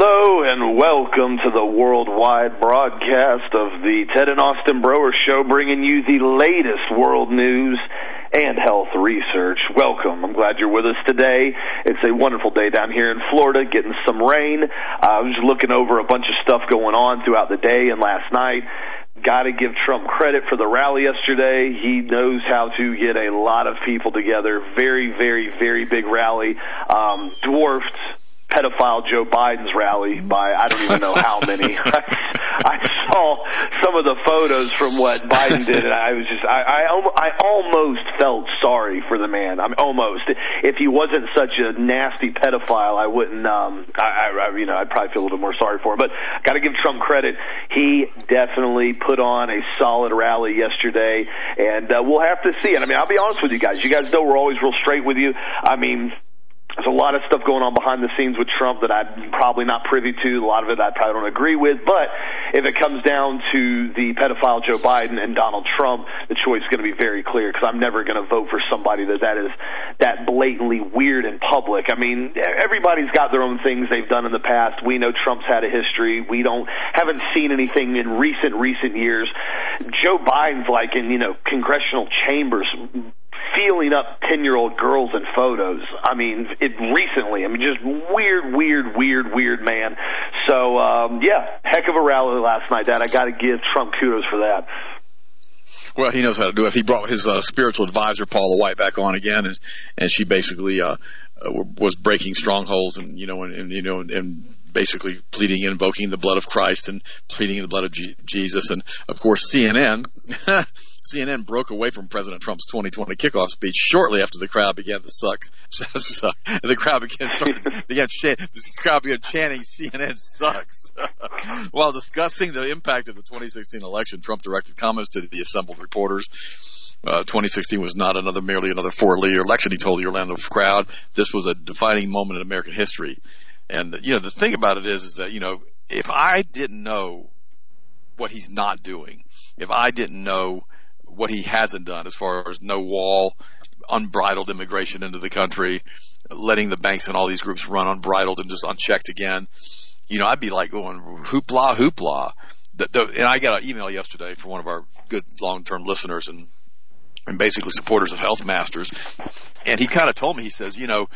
Hello and welcome to the worldwide broadcast of the Ted and Austin Broer Show, bringing you the latest world news and health research. Welcome. I'm glad you're with us today. It's a wonderful day down here in Florida, getting some rain. I was looking over a bunch of stuff going on throughout the day and last night. Got to give Trump credit for the rally yesterday. He knows how to get a lot of people together. Very, very, very big rally. Dwarfed pedophile Joe Biden's rally by I don't even know how many. I saw some of the photos from what Biden did, and I was just I almost felt sorry for the man. I'm almost. If he wasn't such a nasty pedophile, I wouldn't. I'd probably feel a little bit more sorry for him. But got to give Trump credit. He definitely put on a solid rally yesterday, and we'll have to see. And I mean, I'll be honest with you guys. You guys know we're always real straight with you. I mean, there's a lot of stuff going on behind the scenes with Trump that I'm probably not privy to. A lot of it I probably don't agree with. But if it comes down to the pedophile Joe Biden and Donald Trump, the choice is going to be very clear, because I'm never going to vote for somebody that is that blatantly weird in public. I mean, everybody's got their own things they've done in the past. We know Trump's had a history. We haven't seen anything in recent years. Joe Biden's like in, congressional chambers feeling up 10-year-old girls in photos. I mean, recently. I mean, just weird man. So, heck of a rally last night, Dad. I got to give Trump kudos for that. Well, he knows how to do it. He brought his spiritual advisor, Paula White, back on again, and she basically was breaking strongholds and basically pleading and invoking the blood of Christ and pleading in the blood of Jesus. And, of course, CNN broke away from President Trump's 2020 kickoff speech shortly after the crowd began to suck. The crowd began chanting, CNN sucks. While discussing the impact of the 2016 election, Trump directed comments to the assembled reporters. 2016 was not merely another four-year election, he told the Orlando crowd. This was a defining moment in American history. And, the thing about it is that, if I didn't know what he's not doing, if I didn't know what he hasn't done as far as no wall, unbridled immigration into the country, letting the banks and all these groups run unbridled and just unchecked again, I'd be like going, hoopla. And I got an email yesterday from one of our good long-term listeners and basically supporters of Health Masters. And he kind of told me, he says,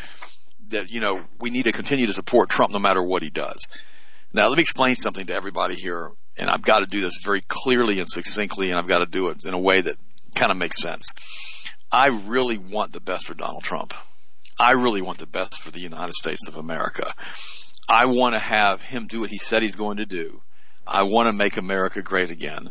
that, we need to continue to support Trump no matter what he does. Now, let me explain something to everybody here, and I've got to do this very clearly and succinctly, and I've got to do it in a way that kind of makes sense. I really want the best for Donald Trump. I really want the best for the United States of America. I want to have him do what he said he's going to do. I want to make America great again.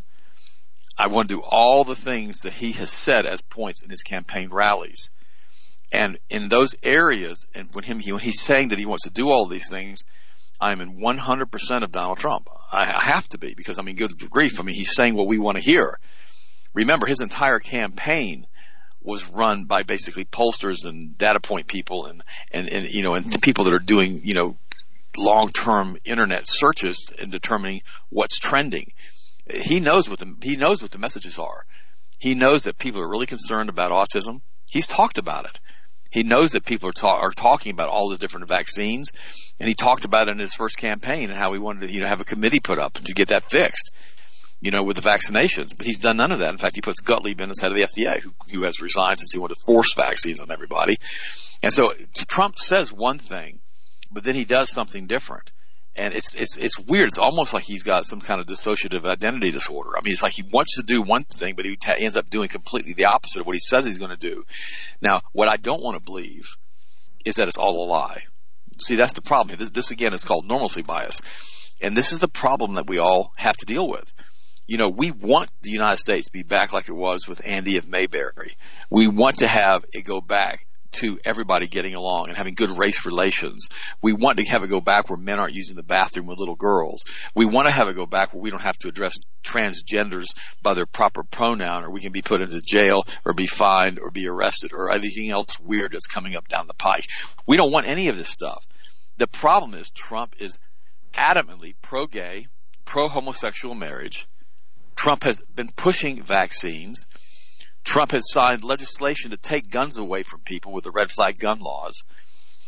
I want to do all the things that he has said as points in his campaign rallies. And in those areas, and when he's saying that he wants to do all these things, I'm in 100% of Donald Trump. I have to be, because, good grief. He's saying what we want to hear. Remember, his entire campaign was run by basically pollsters and data point people and people that are doing, long-term internet searches and determining what's trending. He knows what the messages are. He knows that people are really concerned about autism. He's talked about it. He knows that people are talking about all the different vaccines, and he talked about it in his first campaign and how he wanted to have a committee put up to get that fixed, with the vaccinations. But he's done none of that. In fact, he puts Gottlieb in as head of the FDA, who has resigned since he wanted to force vaccines on everybody. And so Trump says one thing, but then he does something different. And it's weird. It's almost like he's got some kind of dissociative identity disorder. It's like he wants to do one thing, but he ends up doing completely the opposite of what he says he's going to do. Now, what I don't want to believe is that it's all a lie. See, that's the problem. This again is called normalcy bias. And this is the problem that we all have to deal with. We want the United States to be back like it was with Andy of Mayberry. We want to have it go back to everybody getting along and having good race relations. We want to have it go back where men aren't using the bathroom with little girls. We want to have it go back where we don't have to address transgenders by their proper pronoun, or we can be put into jail or be fined or be arrested or anything else weird that's coming up down the pike. We don't want any of this stuff. The problem is Trump is adamantly pro-gay, pro-homosexual marriage. Trump has been pushing vaccines. Trump has signed legislation to take guns away from people with the red flag gun laws.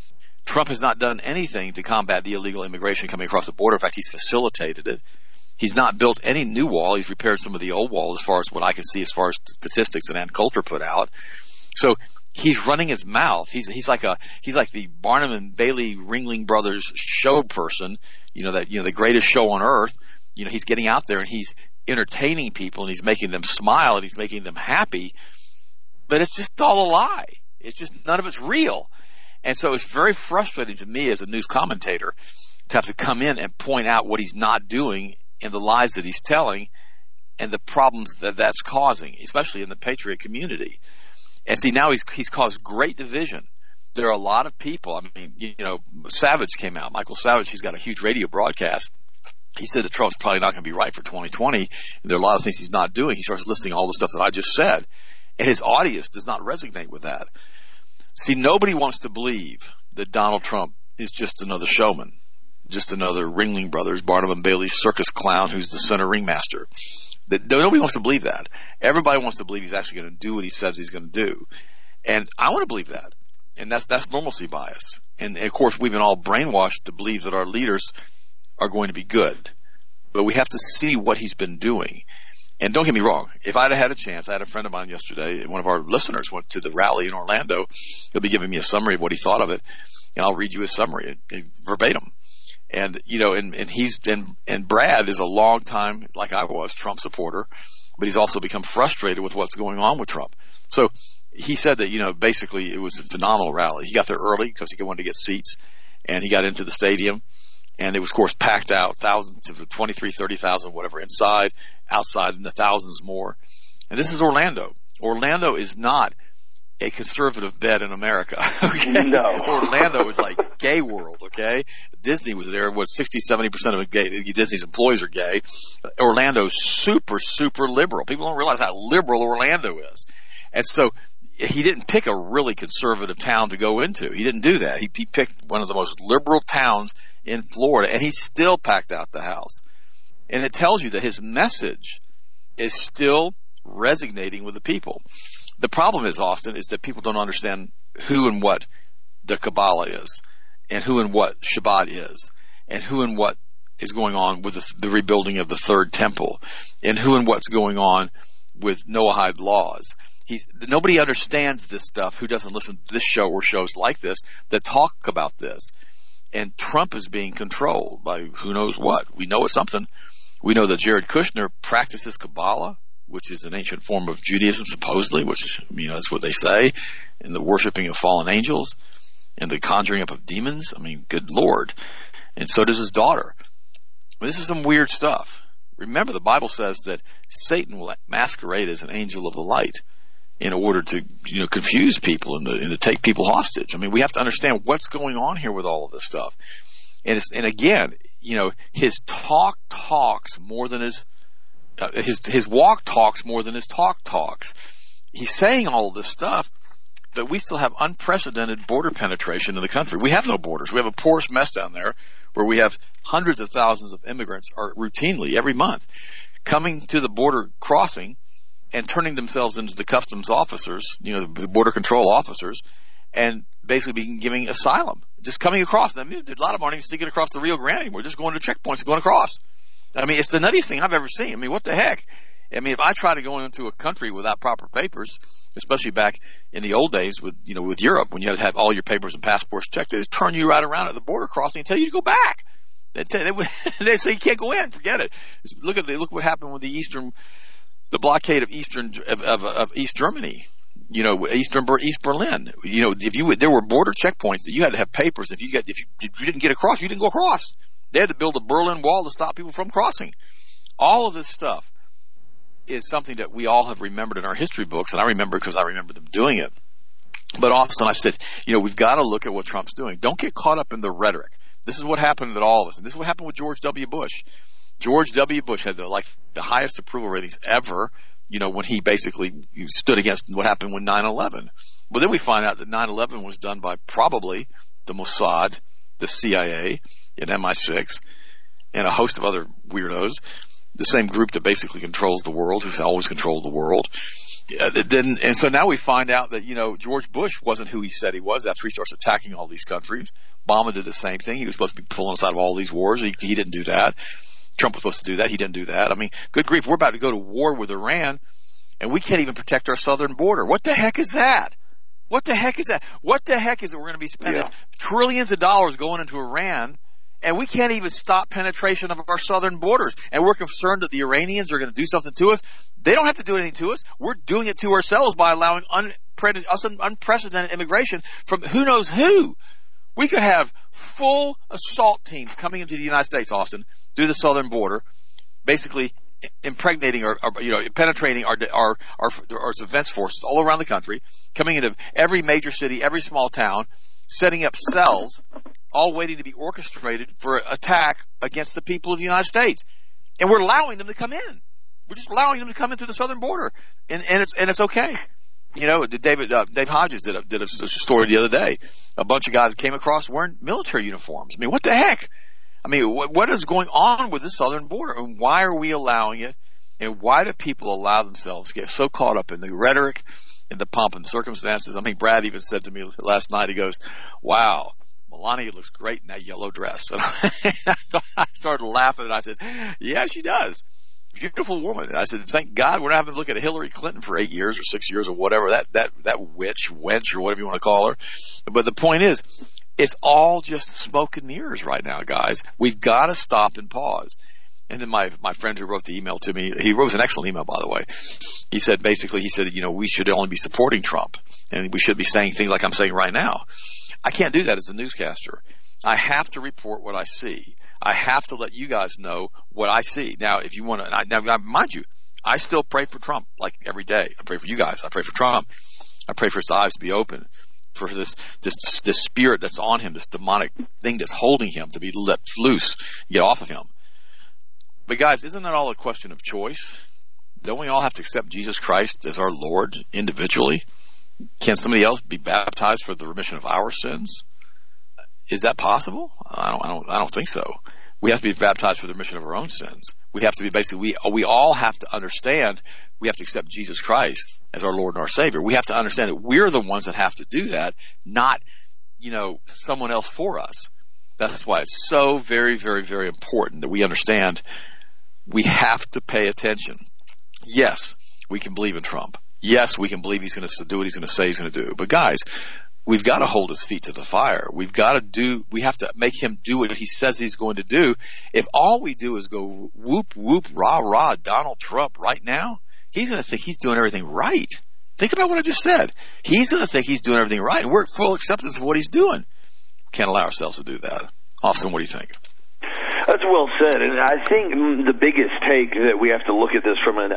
Trump has not done anything to combat the illegal immigration coming across the border. In fact, he's facilitated it. He's not built any new wall. He's repaired some of the old wall, as far as what I can see, as far as statistics that Ann Coulter put out. So he's running his mouth. He's like the Barnum and Bailey Ringling Brothers show person. The greatest show on earth. He's getting out there and he's entertaining people and he's making them smile and he's making them happy. But it's just all a lie. It's just none of it's real. And so it's very frustrating to me as a news commentator to have to come in and point out what he's not doing and the lies that he's telling and the problems that that's causing, especially in the patriot community. And see, now he's caused great division. There are a lot of people. I mean, Savage came out. Michael Savage, he's got a huge radio broadcast. He said that Trump's probably not going to be right for 2020. And there are a lot of things he's not doing. He starts listing all the stuff that I just said. And his audience does not resonate with that. See, nobody wants to believe that Donald Trump is just another showman, just another Ringling Brothers, Barnum and Bailey circus clown who's the center ringmaster. Nobody wants to believe that. Everybody wants to believe he's actually going to do what he says he's going to do. And I want to believe that. And that's normalcy bias. And of course, we've been all brainwashed to believe that our leaders are going to be good. But we have to see what he's been doing. And don't get me wrong, if I'd have had a chance, I had a friend of mine yesterday, one of our listeners went to the rally in Orlando. He'll be giving me a summary of what he thought of it, and I'll read you his summary verbatim. And and Brad is a long time, like I was, Trump supporter, but he's also become frustrated with what's going on with Trump. So he said that, basically it was a phenomenal rally. He got there early because he wanted to get seats, and he got into the stadium. And it was, of course, packed out, thousands of 23, 30,000, whatever, inside, outside, and the thousands more. And this is Orlando. Orlando is not a conservative bed in America. Okay? No. Orlando is like gay world, okay? Disney was there. 70% of Disney's employees are gay. Orlando's super, super liberal. People don't realize how liberal Orlando is. And so he didn't pick a really conservative town to go into. He didn't do that. He picked one of the most liberal towns in Florida, and he still packed out the house. And it tells you that his message is still resonating with the people. The problem is, Austin, is that people don't understand who and what the Kabbalah is, and who and what Shabbat is, and who and what is going on with the rebuilding of the third temple, and who and what's going on with Noahide laws. Nobody understands this stuff who doesn't listen to this show or shows like this that talk about this. And Trump is being controlled by who knows what. We know it's something. We know that Jared Kushner practices Kabbalah, which is an ancient form of Judaism, supposedly, which is, that's what they say, and the worshiping of fallen angels and the conjuring up of demons. I mean, good Lord. And so does his daughter. This is some weird stuff. Remember, the Bible says that Satan will masquerade as an angel of the light in order to, confuse people and to take people hostage. I mean, we have to understand what's going on here with all of this stuff. And again, his talk talks more than his walk talks more than his talk talks. He's saying all of this stuff, but we still have unprecedented border penetration in the country. We have no borders. We have a porous mess down there where we have hundreds of thousands of immigrants are routinely every month coming to the border crossing and turning themselves into the customs officers, the border control officers, and basically giving asylum, just coming across. I mean, a lot of them aren't even sneaking across the Rio Grande anymore, just going to checkpoints and going across. I mean, it's the nuttiest thing I've ever seen. I mean, what the heck? I mean, if I try to go into a country without proper papers, especially back in the old days with Europe, when you had to have all your papers and passports checked, they just turn you right around at the border crossing and tell you to go back. They say you can't go in. Forget it. Look what happened with the blockade of East Germany, East Berlin. There were border checkpoints that you had to have papers. If you didn't get across, you didn't go across. They had to build a Berlin Wall to stop people from crossing. All of this stuff is something that we all have remembered in our history books, and I remember because I remember them doing it. But often I said, we've got to look at what Trump's doing. Don't get caught up in the rhetoric. This is what happened to all of us, and this is what happened with George W. Bush. George W. Bush had the highest approval ratings ever, when he basically stood against what happened with 9/11. But then we find out that 9/11 was done by probably the Mossad, the, the CIA and MI6 and a host of other weirdos. the same group that basically controls the world, who's always controlled the world. And so now we find out that, George Bush wasn't who he said he was after he starts attacking all these countries. Obama did the same thing. He was supposed to be pulling us out of all these wars. He didn't do that. Trump was supposed to do that. He didn't do that. I mean, good grief, we're about to go to war with Iran, and we can't even protect our southern border. What the heck is that? What the heck is that? What the heck is it we're going to be spending trillions of dollars going into Iran, and we can't even stop penetration of our southern borders, and we're concerned that the Iranians are going to do something to us? They don't have to do anything to us. We're doing it to ourselves by allowing unprecedented immigration from who knows who. We could have full assault teams coming into the United States, Austin, through the southern border, basically impregnating or penetrating our defense forces all around the country, coming into every major city, every small town, setting up cells, all waiting to be orchestrated for attack against the people of the United States. And we're allowing them to come in. We're just allowing them to come in through the southern border, and it's okay. Dave Hodges did a story the other day. A bunch of guys came across wearing military uniforms. I mean, what the heck? I mean, what is going on with the southern border, and why are we allowing it? And why do people allow themselves to get so caught up in the rhetoric and the pomp and circumstances? I mean, Brad even said to me last night, he goes, "Wow, Melania looks great in that yellow dress." And I started laughing, and I said, "Yeah, she does. Beautiful woman." And I said, "Thank God we're not having to look at Hillary Clinton for 8 years or 6 years or whatever, that wench or whatever you want to call her." But the point is, it's all just smoke and mirrors right now, guys. We've got to stop and pause. And then my friend who wrote the email to me, he wrote an excellent email, by the way. He said, we should only be supporting Trump, and we should be saying things like I'm saying right now. I can't do that as a newscaster. I have to report what I see. I have to let you guys know what I see. Now, if you want to, now mind you, I still pray for Trump like every day. I pray for you guys. I pray for Trump. I pray for his eyes to be open, for this spirit that's on him, this demonic thing that's holding him to be let loose, get off of him. But guys, isn't that all a question of choice? Don't we all have to accept Jesus Christ as our Lord individually? Can somebody else be baptized for the remission of our sins? Is that possible? I don't think so. We have to be baptized for the remission of our own sins. We have to be we all have to understand we have to accept Jesus Christ as our Lord and our Savior. We have to understand that we're the ones that have to do that, not, someone else for us. That's why it's so very, very, very important that we understand we have to pay attention. Yes, we can believe in Trump. Yes, we can believe he's going to do what he's going to say he's going to do. But guys, we've got to hold his feet to the fire. We have to make him do what he says he's going to do. If all we do is go whoop, whoop, rah, rah, Donald Trump right now, he's going to think he's doing everything right. Think about what I just said. He's going to think he's doing everything right, and we're at full acceptance of what he's doing. Can't allow ourselves to do that. Austin, what do you think? That's well said, and I think the biggest take that we have to look at this from a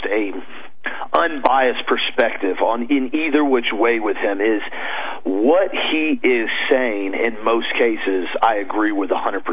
unbiased perspective in either which way with him is what he is saying. In most cases, I agree with 100%.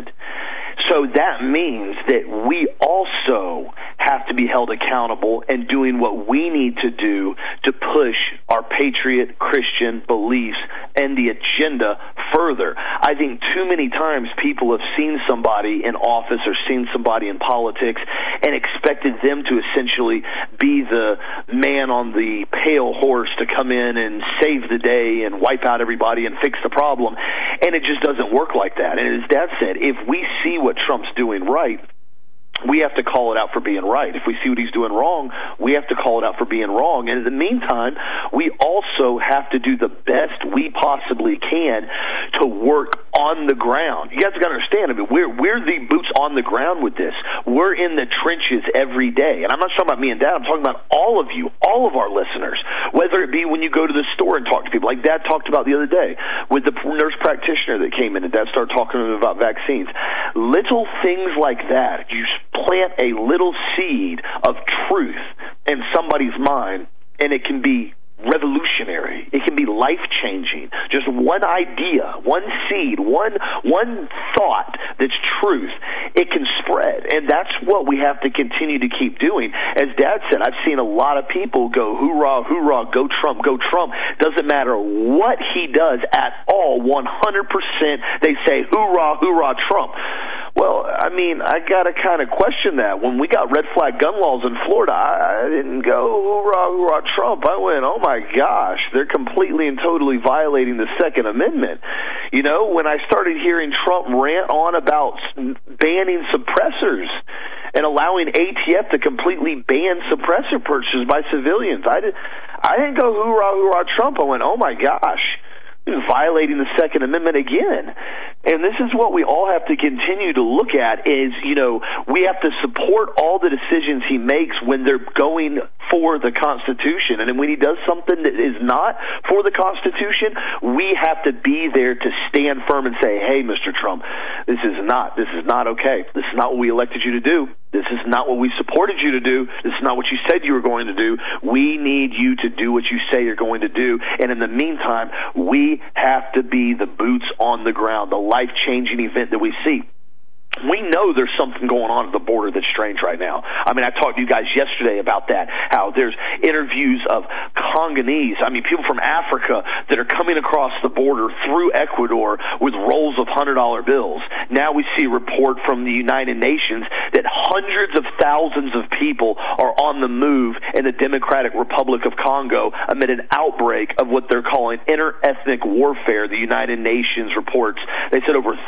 So that means that we also have to be held accountable and doing what we need to do to push our patriot Christian beliefs and the agenda further. I think too many times people have seen somebody in office or seen somebody in politics and expected them to essentially be the man on the pale horse to come in and save the day and wipe out everybody and fix the problem. And it just doesn't work like that. And as Dad said, if we see what Trump's doing right, we have to call it out for being right. If we see what he's doing wrong, we have to call it out for being wrong. And in the meantime, we also have to do the best we possibly can to work on the ground. You guys got to understand, we're the boots on the ground with this. We're in the trenches every day. And I'm not talking about me and Dad. I'm talking about all of you, all of our listeners, whether it be when you go to the store and talk to people, like Dad talked about the other day with the nurse practitioner that came in and Dad started talking to him about vaccines. Little things like that, you plant a little seed of truth in somebody's mind, and it can be revolutionary. It can be life-changing. Just one idea, one seed, one thought that's truth, it can spread. And that's what we have to continue to keep doing. As Dad said, I've seen a lot of people go, hoorah, hoorah, go Trump, go Trump. Doesn't matter what he does at all, 100% they say, hoorah, hoorah, Trump. Well, I mean, I got to kind of question that. When we got red flag gun laws in Florida, I didn't go, hoorah, hoorah, Trump. I went, oh, my gosh, they're completely and totally violating the Second Amendment. You know, when I started hearing Trump rant on about banning suppressors and allowing ATF to completely ban suppressor purchases by civilians, I didn't go, hoorah, hoorah, Trump. I went, oh, my gosh. Violating the Second Amendment again. And this is what we all have to continue to look at is, you know, we have to support all the decisions he makes when they're going for the Constitution. And then when he does something that is not for the Constitution, we have to be there to stand firm and say, hey, Mr. Trump, this is not okay. This is not what we elected you to do. This is not what we supported you to do. This is not what you said you were going to do. We need you to do what you say you're going to do. And in the meantime, we have to be the boots on the ground, the life-changing event that we see. We know there's something going on at the border that's strange right now. I mean, I talked to you guys yesterday about that, how there's interviews of Congolese, I mean, people from Africa that are coming across the border through Ecuador with rolls of $100 bills. Now we see a report from the United Nations that hundreds of thousands of people are on the move in the Democratic Republic of Congo amid an outbreak of what they're calling inter-ethnic warfare. The United Nations reports, they said over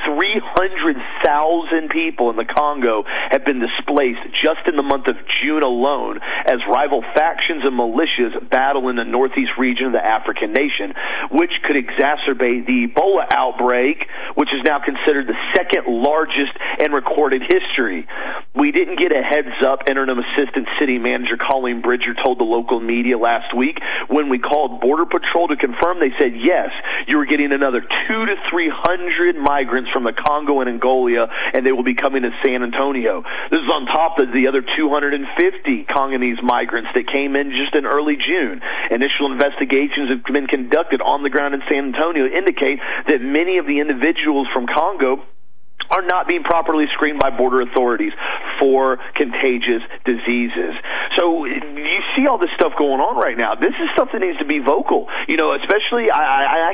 300,000 people in the Congo have been displaced just in the month of June alone as rival factions and militias battle in the northeast region of the African nation, which could exacerbate the Ebola outbreak, which is now considered the second largest in recorded history. We didn't get a heads up, Interim Assistant City Manager Colleen Bridger told the local media last week. When we called Border Patrol to confirm, they said, yes, you were getting another 200 to 300 migrants from the Congo and Angola, and they will be coming to San Antonio. This is on top of the other 250 Congolese migrants that came in just in early June. Initial investigations have been conducted on the ground in San Antonio indicate that many of the individuals from Congo are not being properly screened by border authorities for contagious diseases. So you see all this stuff going on right now. This is stuff that needs to be vocal. You know, especially I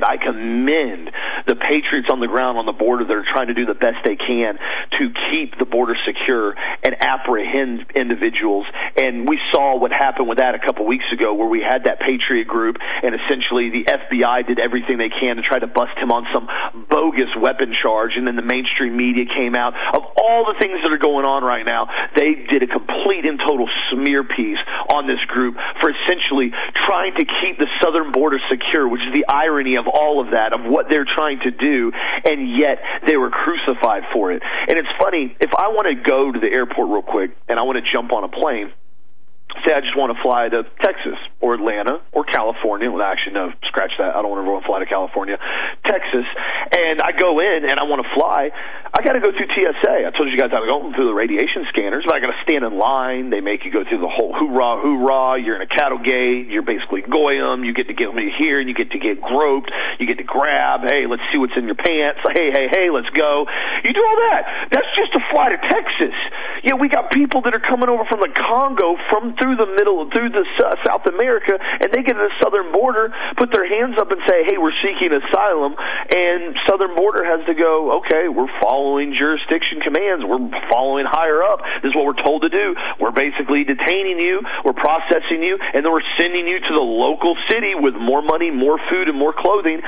commend the patriots on the ground on the border that are trying to do the best they can to keep the border secure and apprehend individuals. And we saw what happened with that a couple weeks ago where we had that Patriot group and essentially the FBI did everything they can to try to bust him on some bogus weapon charge, and then the mainstream media came out. Of all the things that are going on right now, they did a complete and total smear piece on this group for essentially trying to keep the southern border secure, which is the irony of all of that, of what they're trying to do, and yet they were crucified for it. And it's funny, if I want to go to the airport real quick and I want to jump on a plane, say I just want to fly to Texas or Atlanta or California. Well, actually, no, scratch that. I don't want to fly to California. Texas. And I go in and I want to fly. I got to go through TSA. I told you guys I was going through the radiation scanners, but I got to stand in line. They make you go through the whole hoorah, hoorah. You're in a cattle gate. You're basically goyim. You get to get me here and you get to get groped. You get to grab. Hey, let's see what's in your pants. Hey, let's go. You do all that. That's just to fly to Texas. Yeah, we got people that are coming over from the Congo through the South America, and they get to the southern border, put their hands up and say, hey, we're seeking asylum, and southern border has to go, okay, we're following jurisdiction commands, we're following higher up, this is what we're told to do, we're basically detaining you, we're processing you, and then we're sending you to the local city with more money, more food, and more clothing.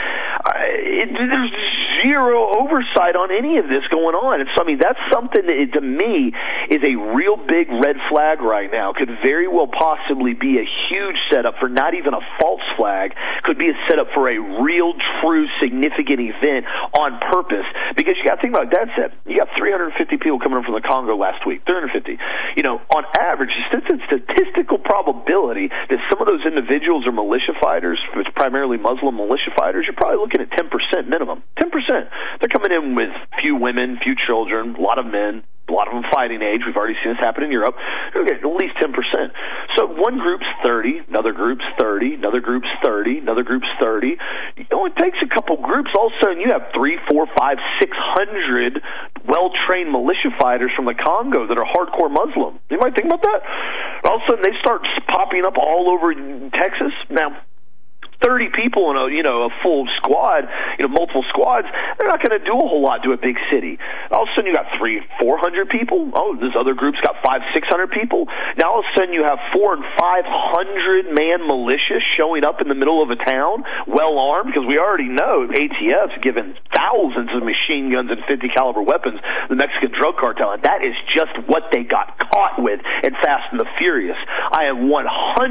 There's zero oversight on any of this going on, and so I mean, that's something that, to me, is a real big red flag right now. Could very well possibly be a huge setup for not even a false flag, could be a setup for a real, true, significant event on purpose. Because you got to think about that said, you got 350 people coming in from the Congo last week, 350. You know, on average, it's a statistical probability that some of those individuals are militia fighters, it's primarily Muslim militia fighters, you're probably looking at 10% minimum. 10%. They're coming in with few women, few children, a lot of men, a lot of them fighting age. We've already seen this happen in Europe. Okay, at least 10%. So one group's 30, another group's 30, another group's 30, another group's 30. It only takes a couple groups. All of a sudden, you have 3, 4, 5, 600 well-trained militia fighters from the Congo that are hardcore Muslim. You might think about that. All of a sudden, they start popping up all over Texas. Now, 30 people in a full squad, multiple squads, they're not going to do a whole lot to a big city. All of a sudden you got 300-400 people. Oh, this other group's got 500-600 people. Now all of a sudden you have 400 and 500 man militias showing up in the middle of a town, well armed, because we already know ATF's given thousands of machine guns and 50 caliber weapons to the Mexican drug cartel, and that is just what they got caught with in Fast and the Furious. I am 100%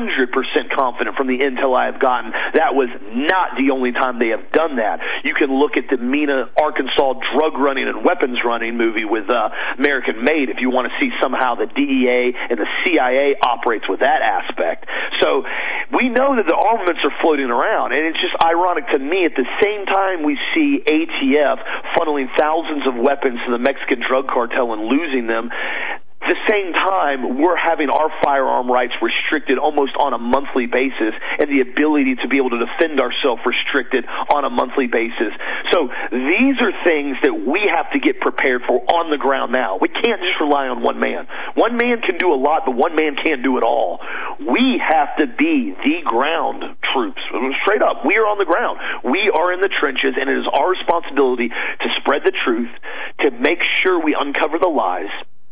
confident from the intel I have gotten that was not the only time they have done that. You can look at the Mena, Arkansas drug running and weapons running movie with American Made if you want to see somehow the DEA and the CIA operates with that aspect. So we know that the armaments are floating around, and it's just ironic to me at the same time we see ATF funneling thousands of weapons to the Mexican drug cartel and losing them. At the same time, we're having our firearm rights restricted almost on a monthly basis, and the ability to be able to defend ourselves restricted on a monthly basis. So these are things that we have to get prepared for on the ground now. We can't just rely on one man. One man can do a lot, but one man can't do it all. We have to be the ground troops. Straight up, we are on the ground. We are in the trenches, and it is our responsibility to spread the truth, to make sure we uncover the lies,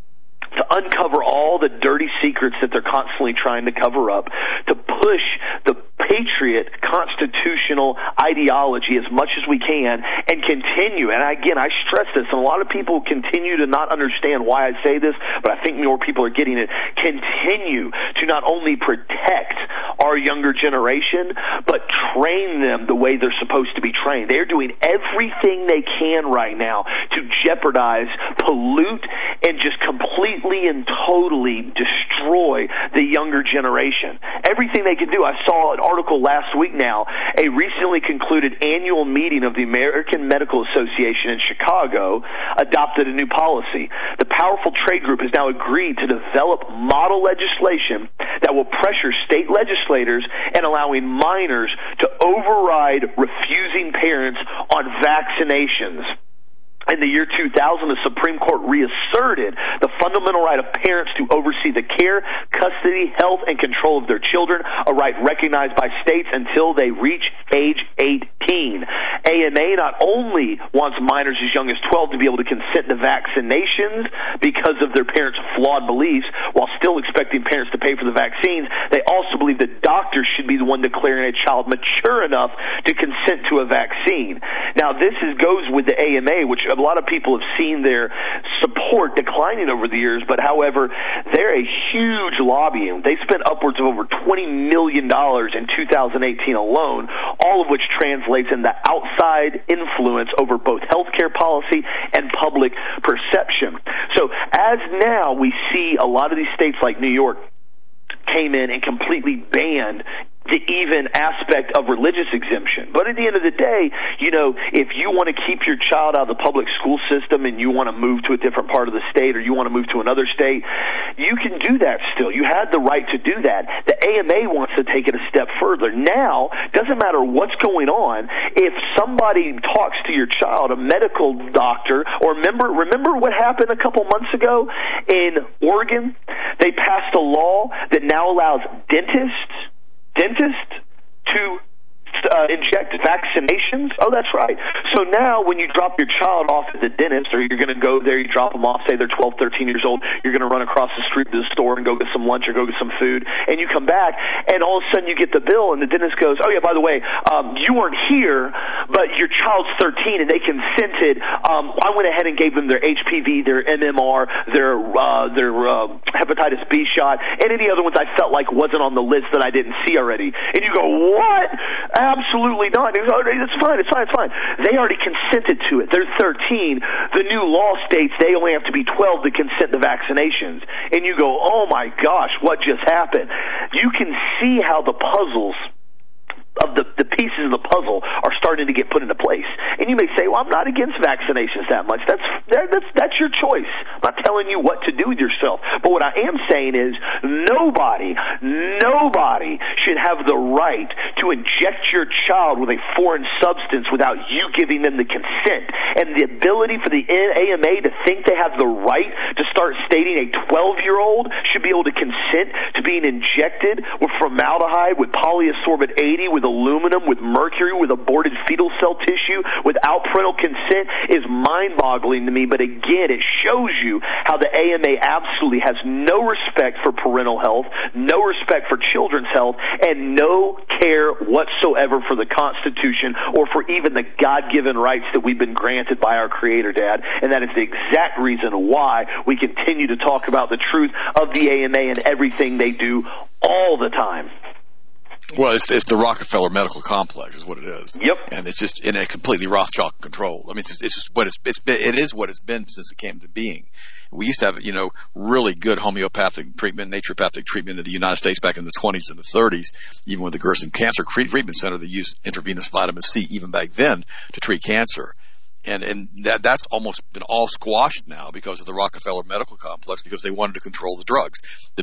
to uncover all the dirty secrets that they're constantly trying to cover up, to push the patriot constitutional ideology as much as we can, and continue. And again, I stress this, and a lot of people continue to not understand why I say this, but I think more people are getting it. Continue to not only protect our younger generation, but train them the way they're supposed to be trained. They're doing everything they can right now to jeopardize, pollute, and just completely and totally destroy the younger generation. Everything they can do. I saw an article last week now, a recently concluded annual meeting of the American Medical Association in Chicago adopted a new policy. The powerful trade group has now agreed to develop model legislation that will pressure state legislators and allowing minors to override refusing parents on vaccinations. In the year 2000, the Supreme Court reasserted the fundamental right of parents to oversee the care, custody, health, and control of their children, a right recognized by states until they reach age 18. AMA not only wants minors as young as 12 to be able to consent to vaccinations because of their parents' flawed beliefs, while still expecting parents to pay for the vaccines, they also believe that doctors should be the one declaring a child mature enough to consent to a vaccine. Now, this goes with the AMA, which a lot of people have seen their support declining over the years, but however, they're a huge lobbying. They spent upwards of over $20 million in 2018 alone, all of which translates into outside influence over both healthcare policy and public perception. So as now we see a lot of these states like New York came in and completely banned the even aspect of religious exemption. But at the end of the day, if you want to keep your child out of the public school system and you want to move to a different part of the state or you want to move to another state, you can do that still. You had the right to do that. The AMA wants to take it a step further. Now, doesn't matter what's going on, if somebody talks to your child, a medical doctor, or remember what happened a couple months ago in Oregon? They passed a law that now allows dentists to inject vaccinations. Oh, that's right. So now when you drop your child off at the dentist, or you're going to go there, you drop them off, say they're 12, 13 years old, you're going to run across the street to the store and go get some lunch or go get some food, and you come back, and all of a sudden you get the bill, and the dentist goes, oh yeah, by the way, you weren't here, but your child's 13, and they consented. I went ahead and gave them their HPV, their MMR, their hepatitis B shot, and any other ones I felt like wasn't on the list that I didn't see already. And you go, what? Absolutely not. He goes, oh, it's fine. They already consented to it. They're 13. The new law states they only have to be 12 to consent to vaccinations. And you go, oh my gosh, what just happened? You can see how the puzzles of the pieces of the puzzle are starting to get put into place. And you may say, well, I'm not against vaccinations that much. That's your choice. I'm not telling you what to do with yourself. But what I am saying is nobody should have the right to inject your child with a foreign substance without you giving them the consent. And the ability for the AMA to think they have the right to start stating a 12-year-old should be able to consent to being injected with formaldehyde, with polyascorbate 80, with aluminum, with mercury, with aborted fetal cell tissue, without parental consent is mind-boggling to me. But again, it shows you how the AMA absolutely has no respect for parental health, no respect for children's health, and no care whatsoever for the Constitution or for even the God-given rights that we've been granted by our Creator, Dad. And that is the exact reason why we continue to talk about the truth of the AMA and everything they do all the time. Well, it's the Rockefeller medical complex is what it is. Yep. And it's just in a completely Rothschild control. I mean, it's just what it is what it's been since it came to being. We used to have, really good homeopathic treatment, naturopathic treatment in the United States back in the 20s and the 30s, even with the Gerson Cancer Treatment Center, they used intravenous vitamin C even back then to treat cancer. And that's almost been all squashed now because of the Rockefeller medical complex, because they wanted to control the drugs.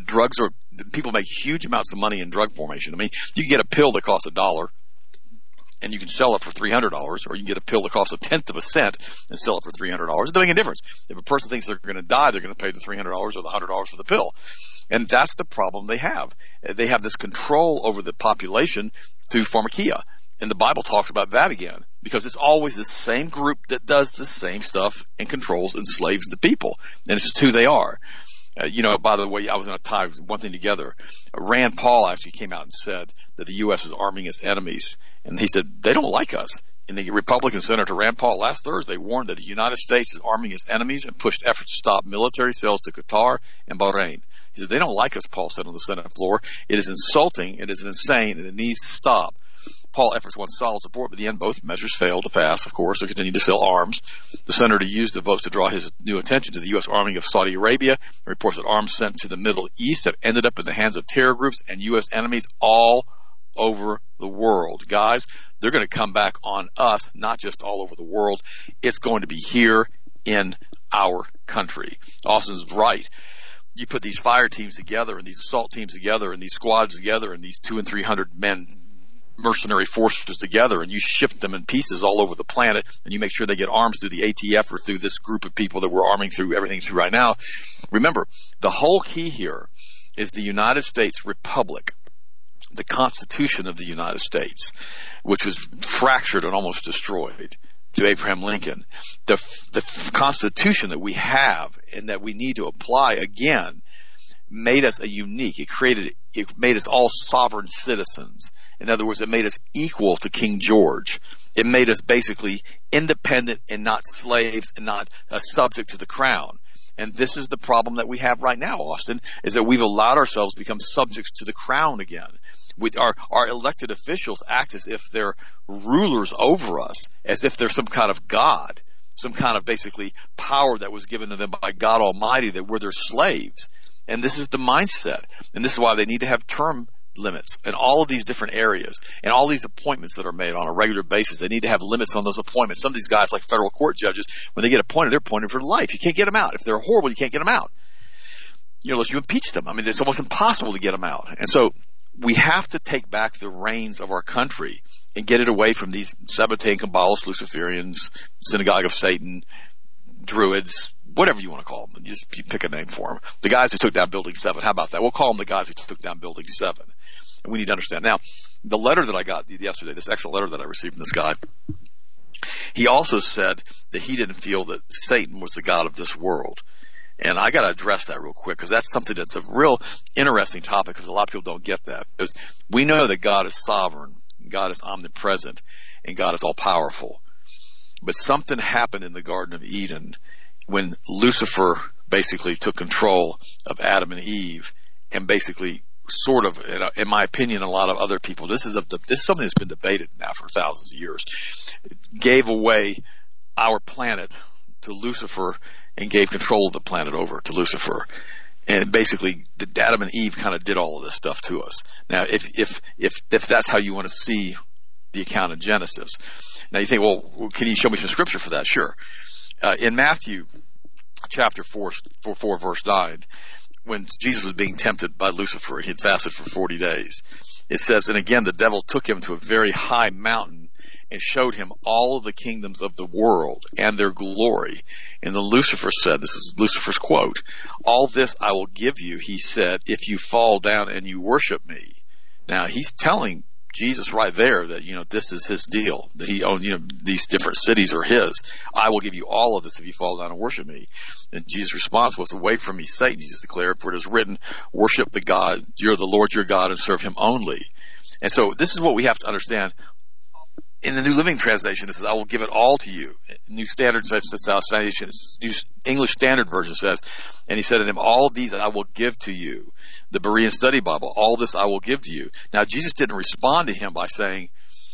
People make huge amounts of money in drug formation. I mean, you can get a pill that costs $1 and you can sell it for $300, or you can get a pill that costs 1/10 of a cent and sell it for $300. It doesn't make a difference. If a person thinks they're going to die, they're going to pay the $300 or the $100 for the pill. And that's the problem they have. They have this control over the population through pharmakia. And the Bible talks about that again, because it's always the same group that does the same stuff and controls and enslaves the people. And it's just who they are. By the way, I was going to tie one thing together. Rand Paul actually came out and said that the U.S. is arming its enemies. And he said, they don't like us. And the Republican Senator Rand Paul last Thursday warned that the United States is arming its enemies and pushed efforts to stop military sales to Qatar and Bahrain. He said, they don't like us, Paul said on the Senate floor. It is insulting, it is insane, and it needs to stop. Paul efforts won solid support, but in the end, both measures failed to pass, of course. They continued to sell arms. The senator used the votes to draw his new attention to the U.S. arming of Saudi Arabia. Reports that arms sent to the Middle East have ended up in the hands of terror groups and U.S. enemies all over the world. Guys, they're going to come back on us, not just all over the world. It's going to be here in our country. Austin's right. You put these fire teams together and these assault teams together and these squads together and these 200 and 300 men mercenary forces together, and you shift them in pieces all over the planet, and you make sure they get arms through the ATF or through this group of people that we're arming through everything through right now. Remember, the whole key here is the United States Republic, the Constitution of the United States, which was fractured and almost destroyed through Abraham Lincoln. The Constitution that we have and that we need to apply again made us a unique. It made us all sovereign citizens. In other words, it made us equal to King George. It made us basically independent and not slaves and not subject to the crown. And this is the problem that we have right now, Austin, is that we've allowed ourselves to become subjects to the crown again. With our elected officials act as if they're rulers over us, as if they're some kind of God, some kind of basically power that was given to them by God Almighty, that we're their slaves. And this is the mindset. And this is why they need to have term limits in all of these different areas and all these appointments that are made on a regular basis. They need to have limits on those appointments. Some of these guys, like federal court judges, when they get appointed, they're appointed for life. You can't get them out. If they're horrible, you can't get them out. Unless you impeach them. I mean, it's almost impossible to get them out. And so we have to take back the reins of our country and get it away from these Sabbatean Kabbalists, Luciferians, Synagogue of Satan, Druids, whatever you want to call them. You pick a name for them. The guys who took down Building 7. How about that? We'll call them the guys who took down Building 7. And we need to understand. Now, the letter that I got yesterday, this excellent letter that I received from this guy, he also said that he didn't feel that Satan was the God of this world. And I got to address that real quick, because that's something that's a real interesting topic, because a lot of people don't get that. Because we know that God is sovereign, God is omnipresent, and God is all-powerful. But something happened in the Garden of Eden when Lucifer basically took control of Adam and Eve, and basically sort of, in my opinion, a lot of other people, this is something that's been debated now for thousands of years, gave away our planet to Lucifer and gave control of the planet over to Lucifer. And basically, Adam and Eve kind of did all of this stuff to us. Now, if that's how you want to see the account of Genesis. Now you think, well, can you show me some scripture for that? Sure. In Matthew chapter 4 verse 9, when Jesus was being tempted by Lucifer, he had fasted for 40 days. It says, and again, the devil took him to a very high mountain and showed him all of the kingdoms of the world and their glory. And then Lucifer said, this is Lucifer's quote, all this I will give you, he said, if you fall down and you worship me. Now he's telling Jesus right there that, this is his deal, that he owns, these different cities are his. I will give you all of this if you fall down and worship me. And Jesus' response was, away from me, Satan, Jesus declared, for it is written, worship the God, you're the Lord your God, and serve him only. And so this is what we have to understand. In the New Living Translation, it says, I will give it all to you. New Standard Translation, New English Standard Version says, and he said to him, all of these I will give to you. The Berean Study Bible, all this I will give to you. Now, Jesus didn't respond to him by saying,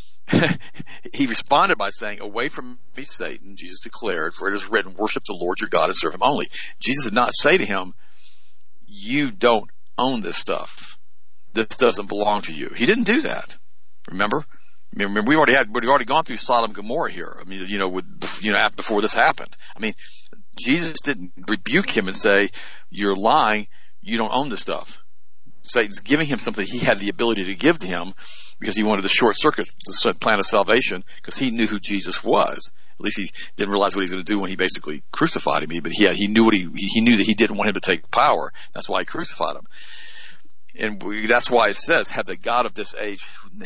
he responded by saying, away from me, Satan, Jesus declared, for it is written, worship the Lord your God and serve him only. Jesus did not say to him, you don't own this stuff. This doesn't belong to you. He didn't do that. Remember, we've already gone through Sodom and Gomorrah here. I mean, before this happened. I mean, Jesus didn't rebuke him and say, you're lying, you don't own this stuff. Satan's giving him something he had the ability to give to him because he wanted to short circuit the plan of salvation because he knew who Jesus was. At least he didn't realize what he was going to do when he basically crucified him. But he knew he knew that he didn't want him to take power. That's why he crucified him. And that's why it says, had the God of this age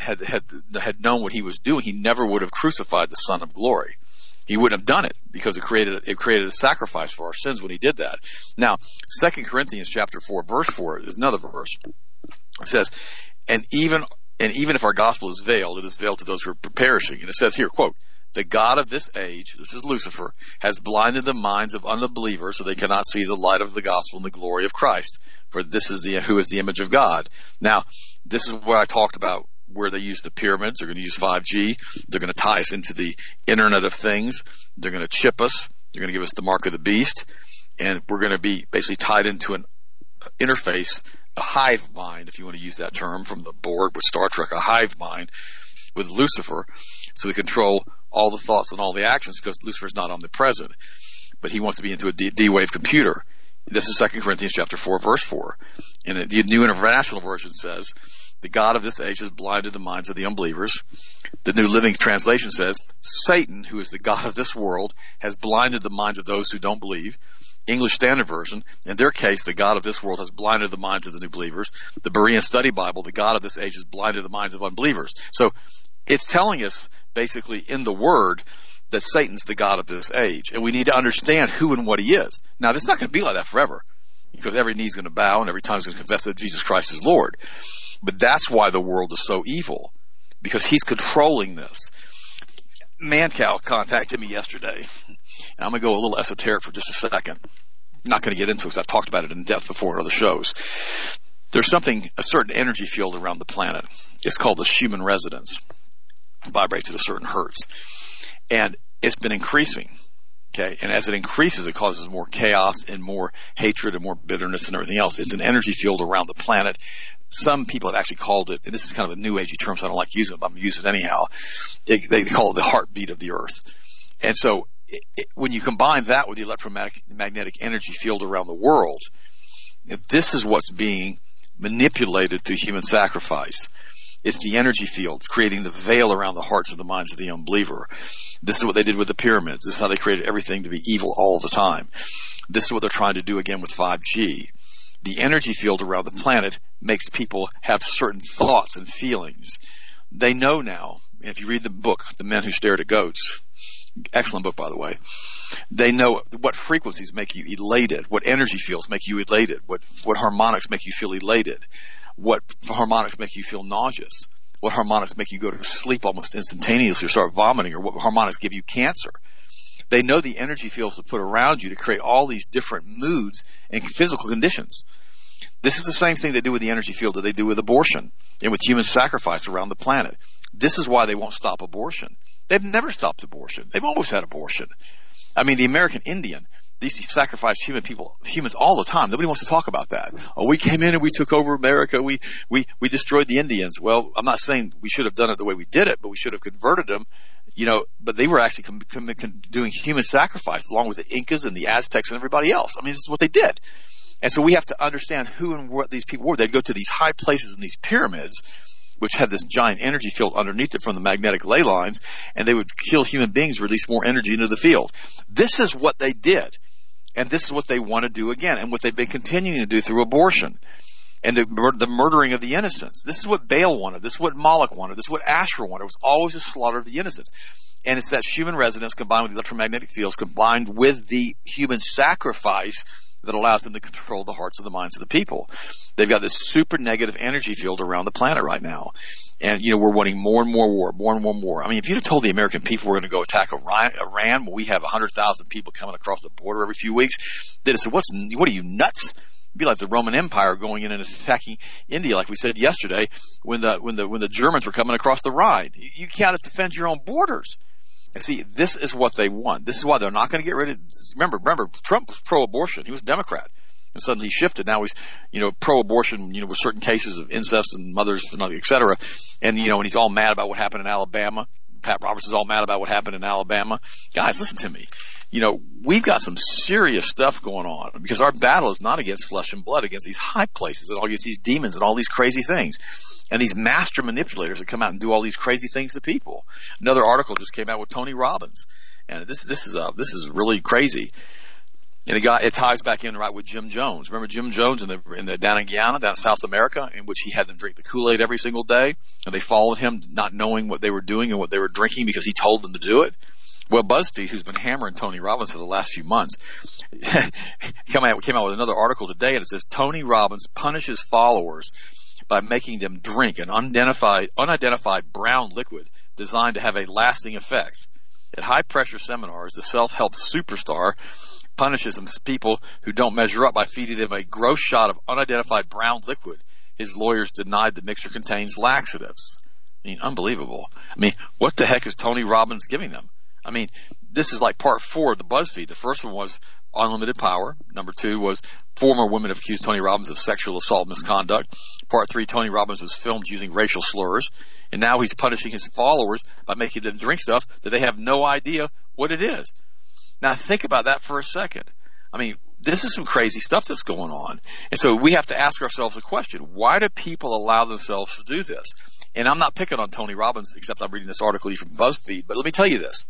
had known what he was doing, he never would have crucified the Son of Glory. He wouldn't have done it because it created a sacrifice for our sins when he did that. Now, 2 Corinthians chapter 4, verse 4 is another verse. It says, and even if our gospel is veiled, it is veiled to those who are perishing. And it says here, quote, the God of this age, this is Lucifer, has blinded the minds of unbelievers so they cannot see the light of the gospel and the glory of Christ. For this is who is the image of God. Now, this is where I talked about where they use the pyramids. They're going to use 5G. They're going to tie us into the Internet of Things. They're going to chip us. They're going to give us the mark of the beast. And we're going to be basically tied into an interface, a hive mind, if you want to use that term from the Borg with Star Trek, a hive mind with Lucifer. So we control all the thoughts and all the actions because Lucifer is not omnipresent. But he wants to be into a D-Wave computer. This is 2 Corinthians chapter 4, verse 4. And the New International Version says, the God of this age has blinded the minds of the unbelievers. The New Living Translation says, Satan, who is the God of this world, has blinded the minds of those who don't believe. English Standard Version, in their case, the God of this world has blinded the minds of the new believers. The Berean Study Bible, the God of this age has blinded the minds of unbelievers. So it's telling us, basically, in the Word, that Satan's the God of this age. And we need to understand who and what he is. Now, it's not going to be like that forever, because every knee's going to bow and every tongue's going to confess that Jesus Christ is Lord. But that's why the world is so evil, because he's controlling this. Mancow contacted me yesterday. And I'm going to go a little esoteric for just a second. I'm not going to get into it because I've talked about it in depth before in other shows. There's a certain energy field around the planet. It's called the Schumann resonance. It vibrates at a certain hertz. And it's been increasing. Okay, and as it increases, it causes more chaos and more hatred and more bitterness and everything else. It's an energy field around the planet. Some people have actually called it, and this is kind of a new agey term, so I don't like using it, but I'm going to use it anyhow. They call it the heartbeat of the earth. And so when you combine that with the electromagnetic energy field around the world, this is what's being manipulated through human sacrifice. It's the energy fields creating the veil around the hearts and the minds of the unbeliever. This is what they did with the pyramids. This is how they created everything to be evil all the time. This is what they're trying to do again with 5G. The energy field around the planet makes people have certain thoughts and feelings. They know now, if you read the book, The Men Who Stared at Goats, excellent book, by the way, they know what frequencies make you elated, what energy fields make you elated, what harmonics make you feel elated, what harmonics make you feel nauseous, what harmonics make you go to sleep almost instantaneously or start vomiting, or what harmonics give you cancer. They know the energy fields to put around you to create all these different moods and physical conditions. This is the same thing they do with the energy field that they do with abortion and with human sacrifice around the planet. This is why they won't stop abortion. They've never stopped abortion. They've always had abortion. I mean, the American Indian, they sacrifice humans all the time. Nobody wants to talk about that. Oh, we came in and we took over America. We destroyed the Indians. Well, I'm not saying we should have done it the way we did it, but we should have converted them. But they were actually doing human sacrifice along with the Incas and the Aztecs and everybody else. I mean, this is what they did. And so we have to understand who and what these people were. They'd go to these high places in these pyramids, which had this giant energy field underneath it from the magnetic ley lines, and they would kill human beings, release more energy into the field. This is what they did, and this is what they want to do again, and what they've been continuing to do through abortion. and the murdering of the innocents. This is what Baal wanted. This is what Moloch wanted. This is what Asherah wanted. It was always a slaughter of the innocents. And it's that human resonance combined with the electromagnetic fields combined with the human sacrifice that allows them to control the hearts and the minds of the people. They've got this super negative energy field around the planet right now. And, we're wanting more and more war, more and more war. I mean, if you'd have told the American people we're going to go attack Iran when we have 100,000 people coming across the border every few weeks, they'd have said, what are you, nuts? It'd be like the Roman Empire going in and attacking India, like we said yesterday, when the Germans were coming across the Rhine. You can't defend your own borders. And see, this is what they want. This is why they're not going to get rid of. Remember, Trump was pro-abortion. He was a Democrat, and suddenly he shifted. Now he's, pro-abortion, with certain cases of incest and mothers, et cetera. And and he's all mad about what happened in Alabama. Pat Roberts is all mad about what happened in Alabama. Guys, listen to me. We've got some serious stuff going on because our battle is not against flesh and blood, against these high places and against these demons and all these crazy things. And these master manipulators that come out and do all these crazy things to people. Another article just came out with Tony Robbins, and this is really crazy. And it ties back in right with Jim Jones. Remember Jim Jones down in Guyana, down in South America, in which he had them drink the Kool-Aid every single day, and they followed him, not knowing what they were doing and what they were drinking because he told them to do it. Well, BuzzFeed, who's been hammering Tony Robbins for the last few months, came out with another article today, and it says Tony Robbins punishes followers by making them drink an unidentified brown liquid designed to have a lasting effect. At high-pressure seminars, the self-help superstar punishes some people who don't measure up by feeding them a gross shot of unidentified brown liquid. His lawyers denied the mixture contains laxatives. I mean, unbelievable. I mean, what the heck is Tony Robbins giving them? I mean, this is like part 4 of the BuzzFeed. The first one was unlimited power. Number 2 was former women have accused Tony Robbins of sexual assault misconduct. Part 3, Tony Robbins was filmed using racial slurs. And now he's punishing his followers by making them drink stuff that they have no idea what it is. Now think about that for a second. I mean, this is some crazy stuff that's going on. And so we have to ask ourselves a question. Why do people allow themselves to do this? And I'm not picking on Tony Robbins, except I'm reading this article from BuzzFeed. But let me tell you this.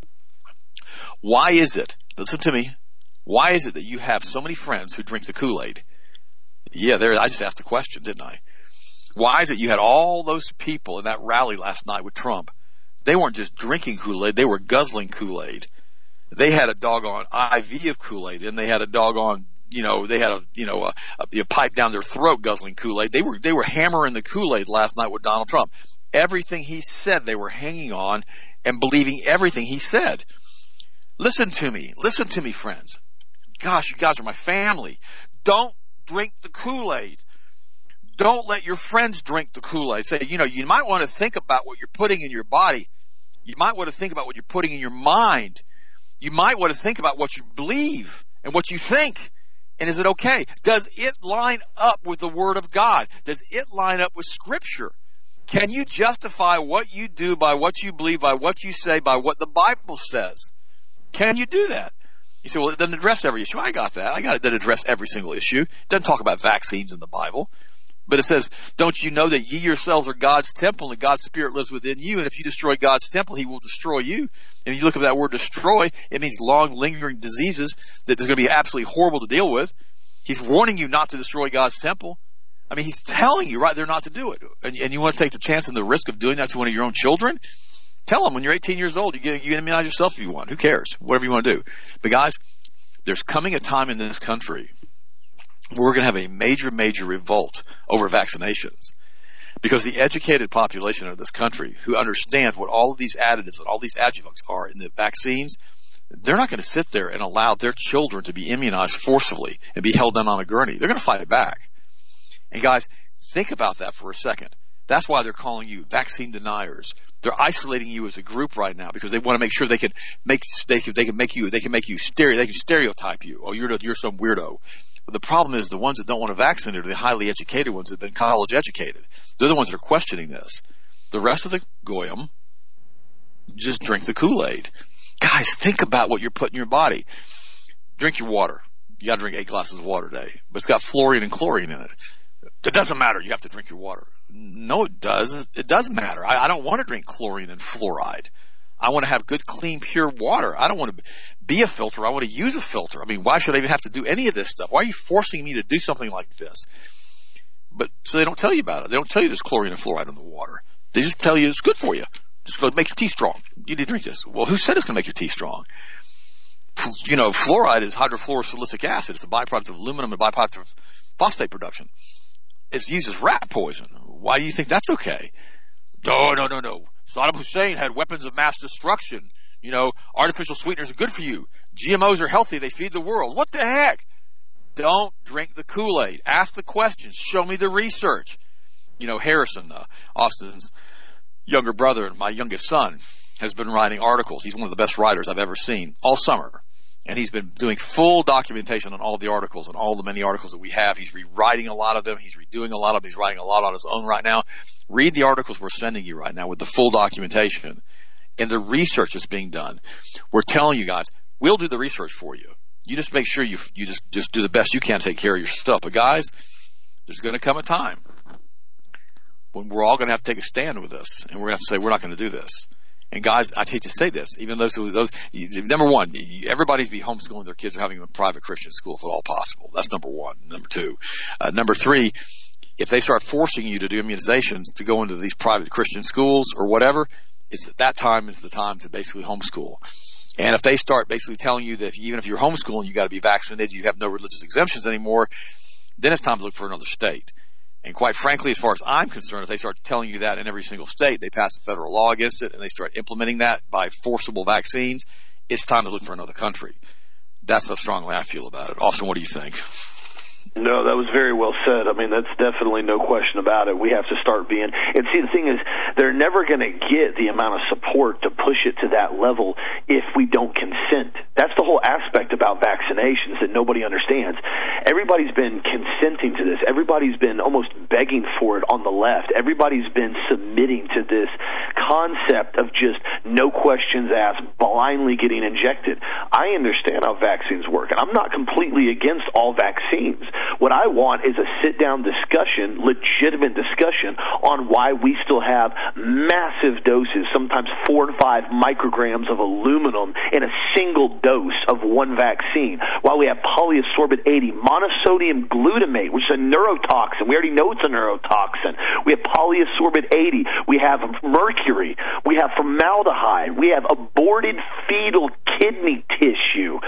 Why is it, listen to me, why is it that you have so many friends who drink the Kool-Aid? Yeah, I just asked the question, didn't I? Why is it you had all those people in that rally last night with Trump? They weren't just drinking Kool-Aid, they were guzzling Kool-Aid. They had a doggone IV of Kool-Aid, and they had a doggone, a pipe down their throat guzzling Kool-Aid. They were hammering the Kool-Aid last night with Donald Trump. Everything he said, they were hanging on and believing everything he said. Listen to me, friends. Gosh, you guys are my family. Don't drink the Kool-Aid. Don't let your friends drink the Kool-Aid. Say, you might want to think about what you're putting in your body. You might want to think about what you're putting in your mind. You might want to think about what you believe and what you think. And is it okay? Does it line up with the Word of God? Does it line up with Scripture? Can you justify what you do by what you believe, by what you say, by what the Bible says? Can you do that? You say, well, it doesn't address every issue. I got that. I got it. That address every single issue. It doesn't talk about vaccines in the Bible. But it says, don't you know that ye yourselves are God's temple and God's Spirit lives within you? And if you destroy God's temple, He will destroy you. And if you look at that word destroy, it means long, lingering diseases that are going to be absolutely horrible to deal with. He's warning you not to destroy God's temple. I mean, He's telling you right there not to do it. And you want to take the chance and the risk of doing that to one of your own children? Tell them when you're 18 years old, you immunize yourself if you want. Who cares? Whatever you want to do. But guys, there's coming a time in this country where we're going to have a major, major revolt over vaccinations. Because the educated population of this country who understand what all of these additives and all these adjuvants are in the vaccines, they're not going to sit there and allow their children to be immunized forcibly and be held down on a gurney. They're going to fight back. And guys, think about that for a second. That's why they're calling you vaccine deniers. They're isolating you as a group right now because they want to make sure they can stereotype you. Oh, you're some weirdo. But the problem is the ones that don't want to vaccinate are the highly educated ones that have been college educated. They're the ones that are questioning this. The rest of the goyim just drink the Kool-Aid. Guys, think about what you're putting in your body. Drink your water. You got to drink 8 glasses of water a day, but it's got fluorine and chlorine in it. It doesn't matter. You have to drink your water. No, it does. It does matter. I don't want to drink chlorine and fluoride. I want to have good, clean, pure water. I don't want to be a filter. I want to use a filter. I mean, why should I even have to do any of this stuff? Why are you forcing me to do something like this? But so they don't tell you about it. They don't tell you there's chlorine and fluoride in the water. They just tell you it's good for you. Just go make your tea strong. You need to drink this. Well, who said it's going to make your tea strong? You know, fluoride is hydrofluorosilicic acid. It's a byproduct of aluminum and byproduct of phosphate production. It's used as rat poison. Why do you think that's okay? No. Saddam Hussein had weapons of mass destruction. You know, artificial sweeteners are good for you. GMOs are healthy. They feed the world. What the heck? Don't drink the Kool-Aid. Ask the questions. Show me the research. You know, Harrison, Austin's younger brother and my youngest son, has been writing articles. He's one of the best writers I've ever seen all summer. And he's been doing full documentation on all the articles and all the many articles that we have. He's rewriting a lot of them. He's redoing a lot of them. He's writing a lot on his own right now. Read the articles we're sending you right now with the full documentation and the research that's being done. We're telling you guys, we'll do the research for you. You just make sure you just do the best you can to take care of your stuff. But guys, there's going to come a time when we're all going to have to take a stand with this, and we're going to have to say we're not going to do this. And guys, I hate to say this, even those number one, everybody's be homeschooling their kids or having them in private Christian school if at all possible. That's number one. Number two, number three, if they start forcing you to do immunizations to go into these private Christian schools or whatever, it's at that time is the time to basically homeschool. And if they start basically telling you that even if you're homeschooling, you got to be vaccinated, you have no religious exemptions anymore, then it's time to look for another state. And quite frankly, as far as I'm concerned, if they start telling you that in every single state, they pass a federal law against it, and they start implementing that by forcible vaccines, it's time to look for another country. That's how strongly I feel about it. Austin, what do you think? No, that was very well said. I mean, that's definitely no question about it. We have to start being, and see, the thing is, they're never going to get the amount of support to push it to that level if we don't consent. That's the whole aspect about vaccinations that nobody understands. Everybody's been consenting to this. Everybody's been almost begging for it on the left. Everybody's been submitting to this concept of just no questions asked, blindly getting injected. I understand how vaccines work, and I'm not completely against all vaccines. What I want is a sit-down discussion, legitimate discussion, on why we still have massive doses, sometimes 4 and 5 micrograms of aluminum in a single dose of one vaccine, while we have polyascorbate 80, monosodium glutamate, which is a neurotoxin. We already know it's a neurotoxin. We have polyascorbate 80. We have mercury. We have formaldehyde. We have aborted fetal kidney tissue.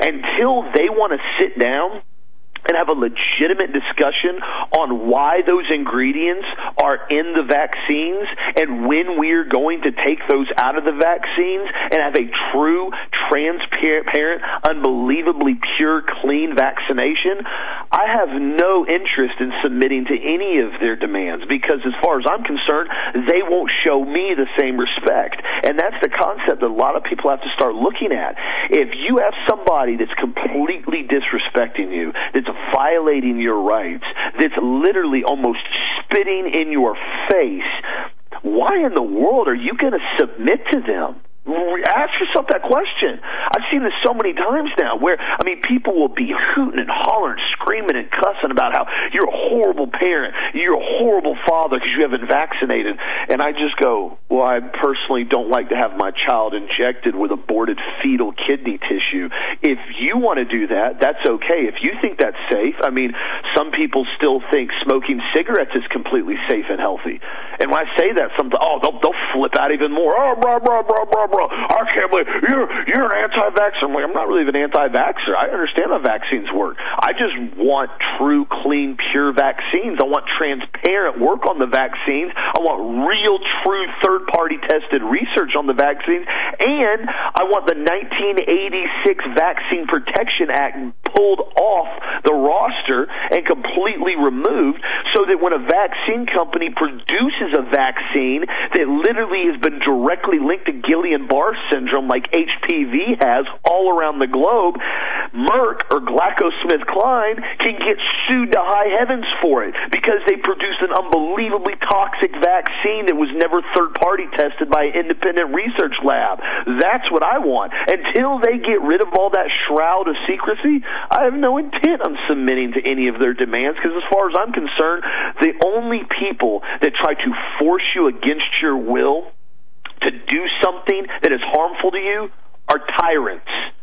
Until they want to sit down and have a legitimate discussion on why those ingredients are in the vaccines and when we're going to take those out of the vaccines and have a true, transparent, unbelievably pure, clean vaccination, I have no interest in submitting to any of their demands, because as far as I'm concerned, they won't show me the same respect. And that's the concept that a lot of people have to start looking at. If you have somebody that's completely disrespecting you, that's violating your rights, that's literally almost spitting in your face, why in the world are you going to submit to them? Ask yourself that question. I've seen this so many times now where, I mean, people will be hooting and hollering, screaming and cussing about how you're a horrible parent, you're a horrible father because you haven't vaccinated. And I just go, well, I personally don't like to have my child injected with aborted fetal kidney tissue. If you want to do that, that's okay. If you think that's safe, I mean, some people still think smoking cigarettes is completely safe and healthy. And when I say that, they'll flip out even more. Oh, blah, blah, blah, blah, blah. I can't believe you're an anti-vaxxer. I'm like, I'm not really an anti-vaxxer. I understand how vaccines work. I just want true, clean, pure vaccines. I want transparent work on the vaccines. I want real, true, third-party tested research on the vaccines. And I want the 1986 Vaccine Protection Act pulled off the roster and completely removed, so that when a vaccine company produces a vaccine that literally has been directly linked to Guillain-Barré syndrome like HPV has all around the globe, Merck or GlaxoSmithKline can get sued to high heavens for it because they produced an unbelievably toxic vaccine that was never third-party tested by an independent research lab. That's what I want. Until they get rid of all that shroud of secrecy, I have no intent on submitting to any of their demands, because as far as I'm concerned, the only people that try to force you against your will to do something that is harmful to you are tyrants.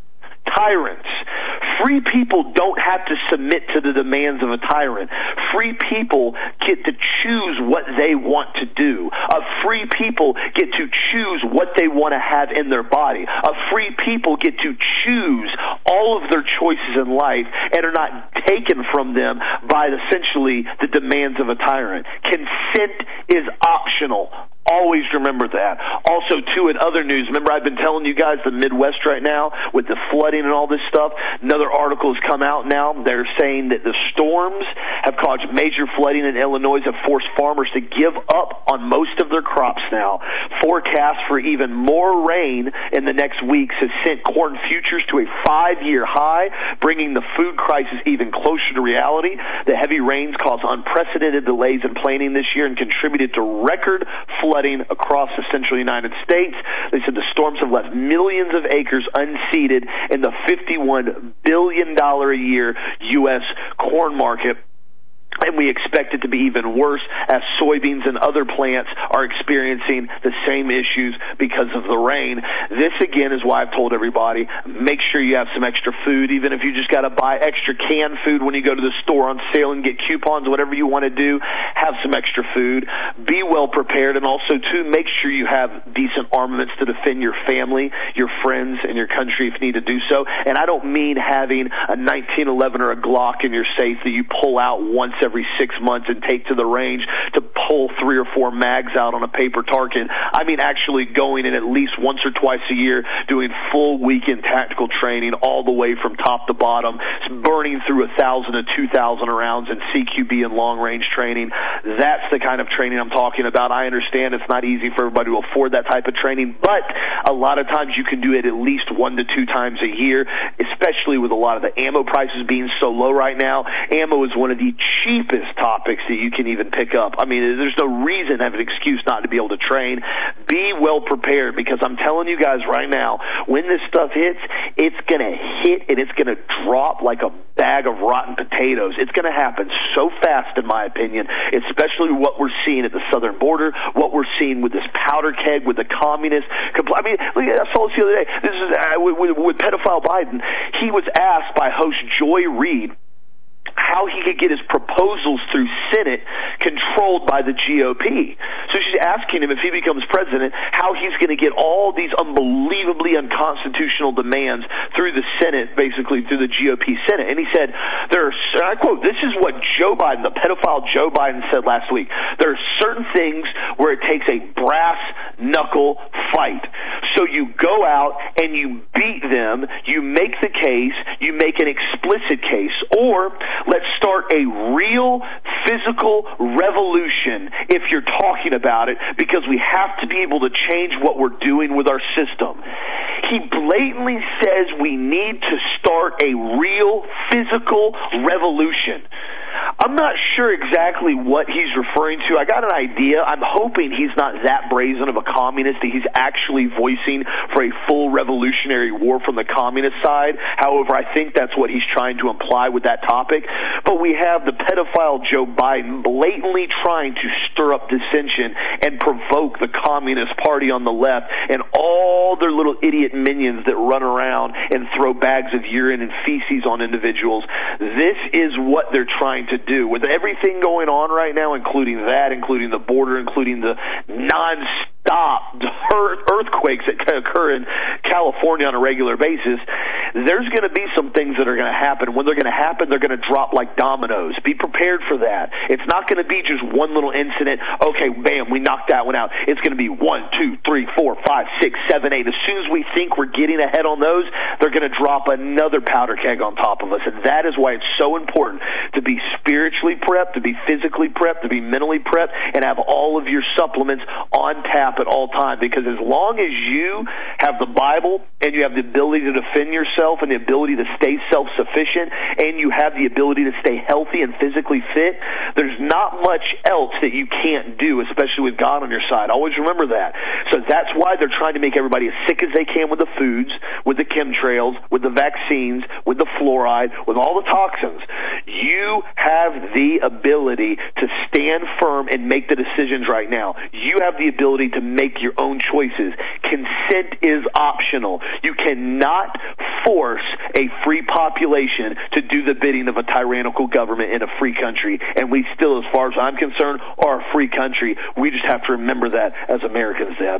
tyrants. Free people don't have to submit to the demands of a tyrant. Free people get to choose what they want to do. Free people get to choose what they want to have in their body. Free people get to choose all of their choices in life and are not taken from them by essentially the demands of a tyrant. Consent is optional. Always remember that. Also, too, in other news, remember I've been telling you guys the Midwest right now with the flooding and all this stuff. Another article has come out now. They're saying that the storms have caused major flooding in Illinois, have forced farmers to give up on most of their crops now. Forecast for even more rain in the next weeks has sent corn futures to a 5-year high, bringing the food crisis even closer to reality. The heavy rains caused unprecedented delays in planting this year and contributed to record flooding across the central United States. They said the storms have left millions of acres unseeded in the $51 billion a year U.S. corn market. And we expect it to be even worse as soybeans and other plants are experiencing the same issues because of the rain. This, again, is why I've told everybody, make sure you have some extra food, even if you just got to buy extra canned food when you go to the store on sale and get coupons, whatever you want to do, have some extra food. Be well prepared, and also, too, make sure you have decent armaments to defend your family, your friends, and your country if you need to do so. And I don't mean having a 1911 or a Glock in your safe that you pull out once every 6 months and take to the range to pull 3 or 4 mags out on a paper target. I mean actually going in at least once or twice a year, doing full weekend tactical training all the way from top to bottom, burning through 1,000 to 2,000 rounds in CQB and long-range training. That's the kind of training I'm talking about. I understand it's not easy for everybody to afford that type of training, but a lot of times you can do it at least 1 to 2 times a year, especially with a lot of the ammo prices being so low right now. Ammo is one of the cheapest topics that you can even pick up. I mean, there's no reason to have an excuse not to be able to train. Be well prepared, because I'm telling you guys right now, when this stuff hits, it's going to hit and it's going to drop like a bag of rotten potatoes. It's going to happen so fast, in my opinion, especially what we're seeing at the southern border, what we're seeing with this powder keg, with the communists. I mean, look, I saw this the other day. This is with pedophile Biden. He was asked by host Joy Reid how he could get his proposals through Senate controlled by the GOP. So she's asking him, if he becomes president, how he's going to get all these unbelievably unconstitutional demands through the Senate, basically through the GOP Senate. And he said, I quote, this is what Joe Biden, the pedophile Joe Biden, said last week. There are certain things where it takes a brass knuckle fight. So you go out and you beat them, you make the case, you make an explicit case, or let's start a real physical revolution, if you're talking about it, because we have to be able to change what we're doing with our system. He blatantly says we need to start a real physical revolution. I'm not sure exactly what he's referring to. I got an idea. I'm hoping he's not that brazen of a communist, that he's actually voicing for a full revolutionary war from the communist side. However, I think that's what he's trying to imply with that topic. But we have the pedophile Joe Biden blatantly trying to stir up dissension and provoke the Communist Party on the left and all their little idiot minions that run around and throw bags of urine and feces on individuals. This is what they're trying to do. With everything going on right now, including that, including the border, including the non-stop earthquakes that occur in California on a regular basis, there's going to be some things that are going to happen. When they're going to happen, they're going to drop like dominoes. Be prepared for that. It's not going to be just one little incident. Okay, bam, we knocked that one out. It's going to be 1, 2, 3, 4, 5, 6, 7, 8. As soon as we think we're getting ahead on those, they're going to drop another powder keg on top of us. And that is why it's so important to be spiritually prepped, to be physically prepped, to be mentally prepped, and have all of your supplements on tap at all times. Because as long as you have the Bible and you have the ability to defend yourself and the ability to stay self-sufficient and you have the ability to stay healthy and physically fit, there's not much else that you can't do, especially with God on your side. Always remember that. So that's why they're trying to make everybody as sick as they can with the foods, with the chemtrails, with the vaccines, with the fluoride, with all the toxins. You have have the ability to stand firm and make the decisions right now. You have the ability to make your own choices. Consent is optional. You cannot force a free population to do the bidding of a tyrannical government in a free country. And we still, as far as I'm concerned, are a free country. We just have to remember that as Americans, Dad.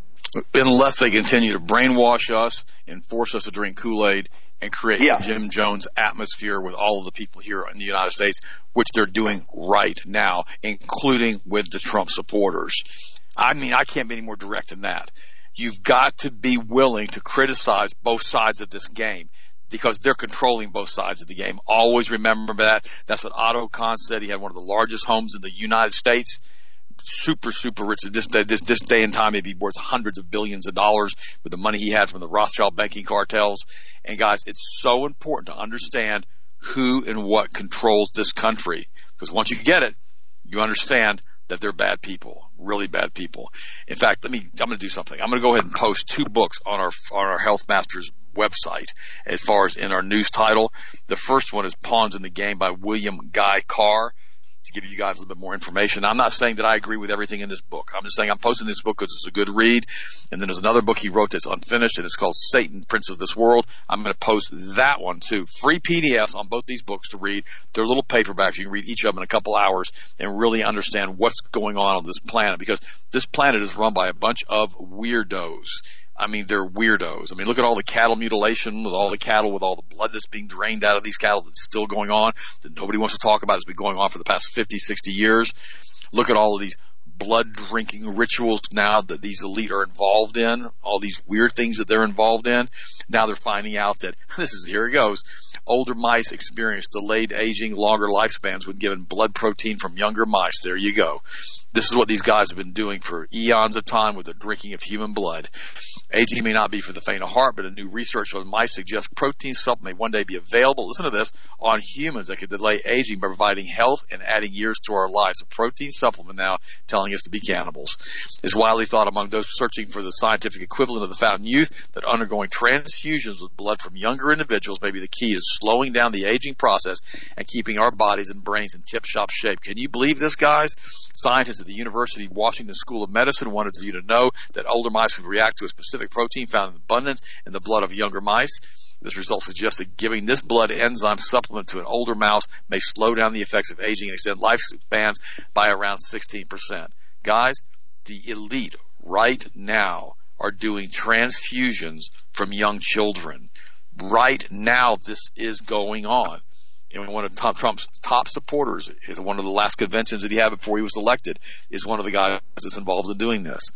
Unless they continue to brainwash us and force us to drink Kool-Aid and create a Jim Jones atmosphere with all of the people here in the United States, which they're doing right now, including with the Trump supporters. I mean, I can't be any more direct than that. You've got to be willing to criticize both sides of this game, because they're controlling both sides of the game. Always remember that. That's what Otto Kahn said. He had one of the largest homes in the United States. Super, super rich. This day and time, he'd be worth hundreds of billions of dollars with the money he had from the Rothschild banking cartels. And guys, it's so important to understand who and what controls this country, because once you get it, you understand that they're bad people, really bad people. In fact, I'm going to do something. I'm going to go ahead and post 2 books on our Health Masters website as far as in our news title. The first one is Pawns in the Game by William Guy Carr, to give you guys a little bit more information. I'm not saying that I agree with everything in this book. I'm just saying I'm posting this book because it's a good read. And then there's another book he wrote that's unfinished, and it's called Satan, Prince of this World. I'm going to post that one too. Free PDFs on both these books to read. They're little paperbacks. You can read each of them in a couple hours and really understand what's going on this planet, because this planet is run by a bunch of weirdos. I mean, they're weirdos. I mean, look at all the cattle mutilation with all the cattle, with all the blood that's being drained out of these cattle that's still going on, that nobody wants to talk about. It's been going on for the past 50, 60 years. Look at all of these blood drinking rituals now that these elite are involved in, all these weird things that they're involved in. Now they're finding out that, here it goes, older mice experience delayed aging, longer lifespans when given blood protein from younger mice. There you go. This is what these guys have been doing for eons of time with the drinking of human blood. Aging may not be for the faint of heart, but a new research on mice suggests protein supplement may one day be available, listen to this, on humans that could delay aging by providing health and adding years to our lives. A protein supplement now telling us to be cannibals. It's widely thought among those searching for the scientific equivalent of the fountain youth that undergoing transfusions with blood from younger individuals may be the key to slowing down the aging process and keeping our bodies and brains in tip-top shape. Can you believe this, guys? Scientists at the University of Washington School of Medicine wanted you to know that older mice would react to a specific protein found in abundance in the blood of younger mice. This result suggests that giving this blood enzyme supplement to an older mouse may slow down the effects of aging and extend lifespans by around 16%. Guys, the elite right now are doing transfusions from young children. Right now, this is going on. And one of Trump's top supporters, is one of the last conventions that he had before he was elected, is one of the guys that's involved in doing this.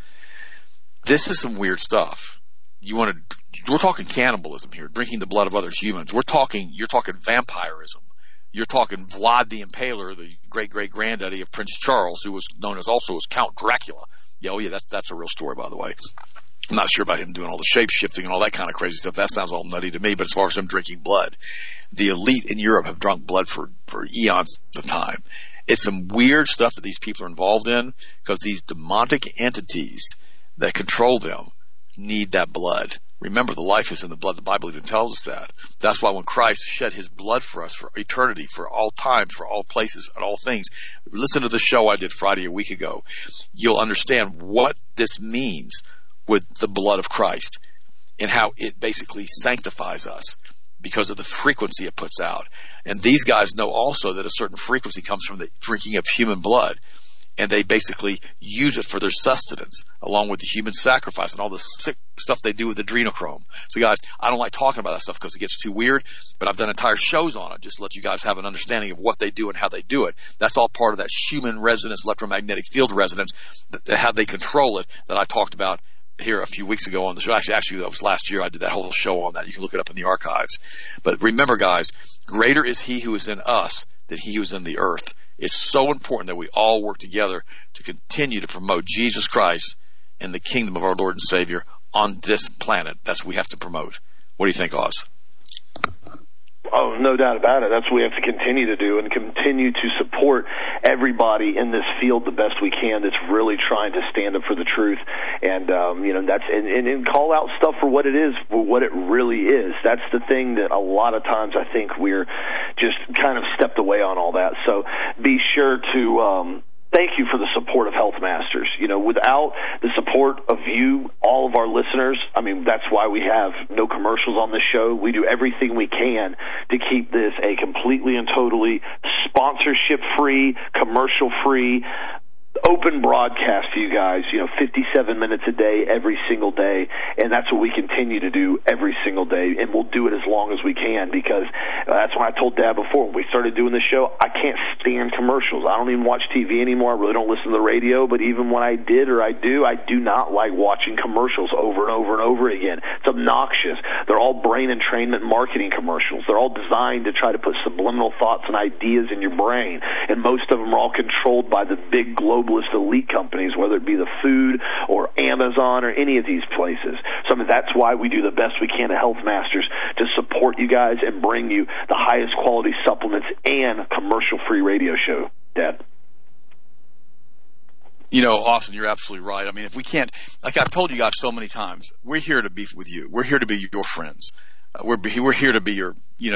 This is some weird stuff. We're talking cannibalism here, drinking the blood of other humans. You're talking vampirism. You're talking Vlad the Impaler, the great-great-granddaddy of Prince Charles, who was known also as Count Dracula. Yeah, that's a real story, by the way. I'm not sure about him doing all the shape-shifting and all that kind of crazy stuff. That sounds all nutty to me, but as far as him drinking blood, the elite in Europe have drunk blood for eons of time. It's some weird stuff that these people are involved in, because these demonic entities that control them need that blood. Remember, the life is in the blood. The Bible even tells us that. That's why when Christ shed his blood for us, for eternity, for all times, for all places, and all things, listen to the show I did Friday a week ago. You'll understand what this means with the blood of Christ and how it basically sanctifies us because of the frequency it puts out. And these guys know also that a certain frequency comes from the drinking of human blood, and they basically use it for their sustenance along with the human sacrifice and all the sick stuff they do with adrenochrome. So guys, I don't like talking about that stuff because it gets too weird, but I've done entire shows on it just to let you guys have an understanding of what they do and how they do it. That's all part of that Schumann resonance, electromagnetic field resonance, how they control it, that I talked about here a few weeks ago on the show. Actually, that was last year. I did that whole show on that. You can look it up in the archives. But remember, guys, greater is he who is in us than he who is in the earth. It's so important that we all work together to continue to promote Jesus Christ and the kingdom of our Lord and Savior on this planet. That's what we have to promote. What do you think, Oz? Oh, no doubt about it. That's what we have to continue to do and continue to support everybody in this field the best we can that's really trying to stand up for the truth and, that's, and call out stuff for what it is, for what it really is. That's the thing that a lot of times I think we're just kind of stepped away on all that. So be sure to, thank you for the support of Health Masters. Without the support of you, all of our listeners, that's why we have no commercials on this show. We do everything we can to keep this a completely and totally sponsorship-free, commercial-free, open broadcast to you guys, 57 minutes a day, every single day, and that's what we continue to do every single day, and we'll do it as long as we can, because that's why I told Dad before, when we started doing this show, I can't stand commercials. I don't even watch TV anymore. I really don't listen to the radio, but even when I did or I do not like watching commercials over and over and over again. It's obnoxious. They're all brain entrainment marketing commercials. They're all designed to try to put subliminal thoughts and ideas in your brain, and most of them are all controlled by the big globalist elite companies, whether it be the food or Amazon or any of these places. So that's why we do the best we can at Health Masters to support you guys and bring you the highest quality supplements and commercial-free radio show. Dad? Austin, you're absolutely right. If we can't, like I've told you guys so many times, we're here to be with you. We're here to be your friends. We're here to be your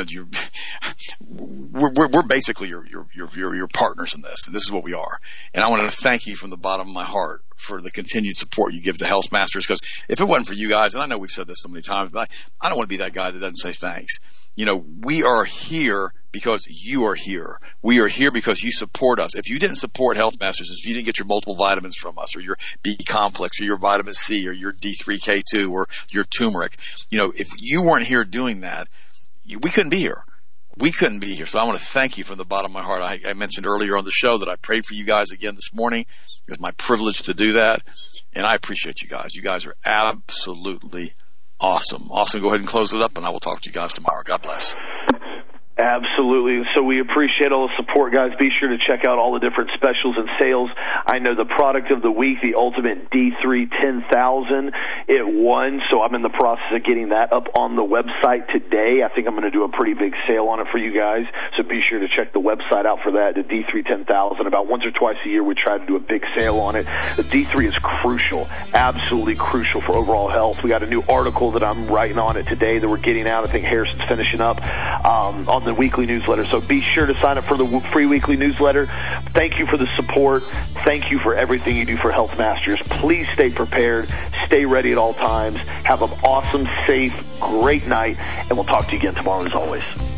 we're basically your partners in this, and this is what we are. And I want to thank you from the bottom of my heart for the continued support you give to Health Masters, because if it wasn't for you guys, and I know we've said this so many times, but I don't want to be that guy that doesn't say thanks. We are here because you are here. We are here because you support us. If you didn't support Health Masters, if you didn't get your multiple vitamins from us, or your B complex, or your vitamin C, or your D3K2, or your turmeric, if you weren't here doing that, we couldn't be here. We couldn't be here. So I want to thank you from the bottom of my heart. I mentioned earlier on the show that I prayed for you guys again this morning. It was my privilege to do that, and I appreciate you guys. You guys are absolutely awesome. Austin, go ahead and close it up, and I will talk to you guys tomorrow. God bless. Absolutely. So we appreciate all the support, guys. Be sure to check out all the different specials and sales. I know the product of the week, the Ultimate D3 10,000, it won, so I'm in the process of getting that up on the website today. I think I'm going to do a pretty big sale on it for you guys, so be sure to check the website out for that, the D3 10,000. About once or twice a year, we try to do a big sale on it. The D3 is crucial, absolutely crucial for overall health. We got a new article that I'm writing on it today that we're getting out. I think Harrison's finishing up on the weekly newsletter, so be sure to sign up for the free weekly newsletter. Thank you for the support. Thank you for everything you do for Health Masters. Please stay prepared, stay ready at all times. Have an awesome, safe, great night, and we'll talk to you again tomorrow as always.